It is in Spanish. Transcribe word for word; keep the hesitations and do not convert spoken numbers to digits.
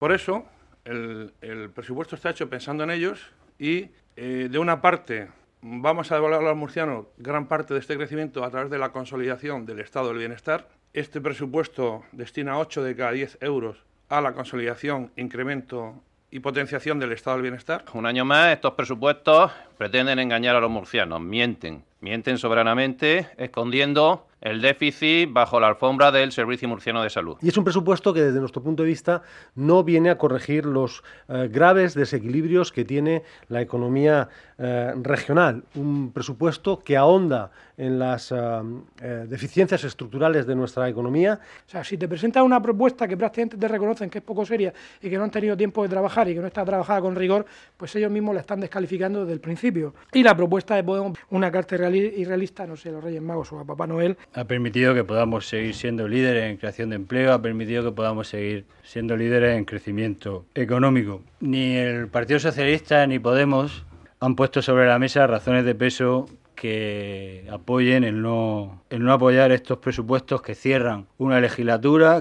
Por eso, el, el presupuesto está hecho pensando en ellos y, eh, de una parte, vamos a devolver a los murcianos gran parte de este crecimiento a través de la consolidación del estado del bienestar. Este presupuesto destina ocho de cada diez euros a la consolidación, incremento y potenciación del estado del bienestar. Un año más, estos presupuestos pretenden engañar a los murcianos, mienten, mienten soberanamente, escondiendo el déficit bajo la alfombra del Servicio Murciano de Salud. Y es un presupuesto que, desde nuestro punto de vista, no viene a corregir los eh, graves desequilibrios que tiene la economía eh, regional. Un presupuesto que ahonda en las eh, eh, deficiencias estructurales de nuestra economía. O sea, si te presentas una propuesta que prácticamente te reconocen que es poco seria y que no han tenido tiempo de trabajar y que no está trabajada con rigor, pues ellos mismos la están descalificando desde el principio. Y la propuesta de Podemos, una carta irrealista, no sé, los Reyes Magos o a Papá Noel. Ha permitido que podamos seguir siendo líderes en creación de empleo, ha permitido que podamos seguir siendo líderes en crecimiento económico. Ni el Partido Socialista ni Podemos han puesto sobre la mesa razones de peso que apoyen el no, el no apoyar estos presupuestos que cierran una legislatura.